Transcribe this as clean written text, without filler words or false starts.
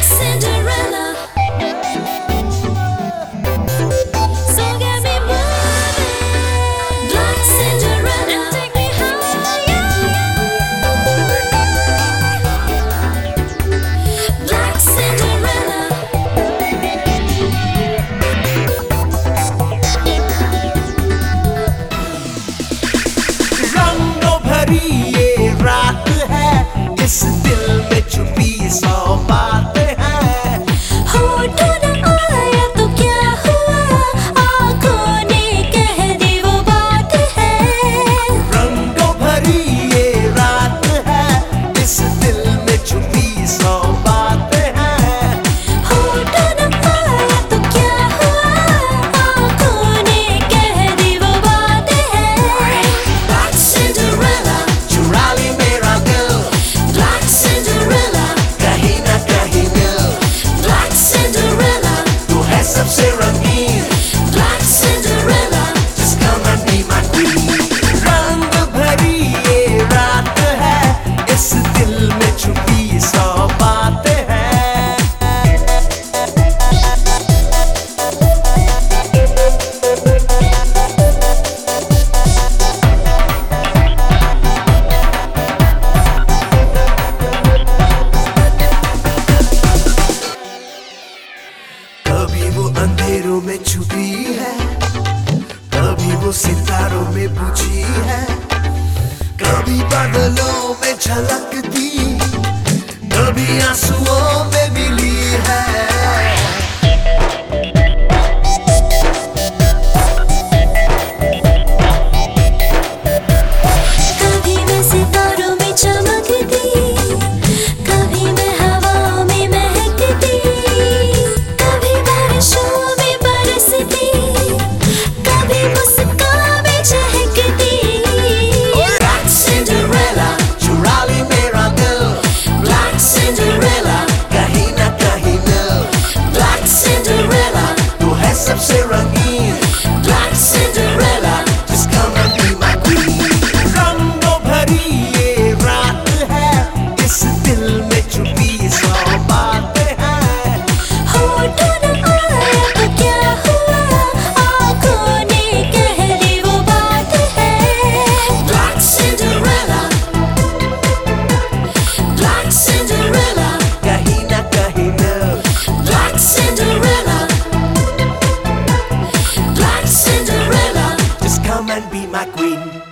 Cinderella. So get me moving, Black Cinderella, and take me higher. Black Cinderella. रंगों भरी ये रात है, इस दिल में छुपी 100 बातें हैं। होठों न आया तो क्या हुआ, आँखों ने कह दी वो बात है। रंगों भरी ये रात है, इस दिल में छुपी 100 बातें हैं। होठों न आया तो क्या हुआ, आँखों ने कह दी वो बात है। Black Cinderella, चुरा ली मेरा दिल, Black Cinderella, कहीं ना कहीं मिल। Black Cinderella, तू है सबसे रंगीन, Black Cinderella. just come and be my queen। रंग भरी ये रात है, इस दिल में छुपी 100 बातें हैं। कभी वो अंधेरों में छुपी है, कभी वो सितारों में बुझी है, कभी बादलों में झलकती, कभी आंसुओं में मिली है। कभी मैं सितारों में चमकती, कभी मैं हवाओं में महकती, कभी बारिशों में बरसती, कभी मुस्कान में चहकती। Black Cinderella, चुरा ली मेरा दिल, Black Cinderella, कहीं ना कहीं मिल। Black Cinderella, तू है सबसे रंगीन, Black Cinderella. just come and be my queen। रंगों भरी ये रात है, इस दिल में छुपी 100 बातें हैं। होठों न आया तो क्या हुआ, आँखों ने कह दी वो बात है। Black Cinderella, Black Cinderella, कहीं ना कहीं मिल। Black Cinderella, Black Cinderella. just come and be my queen।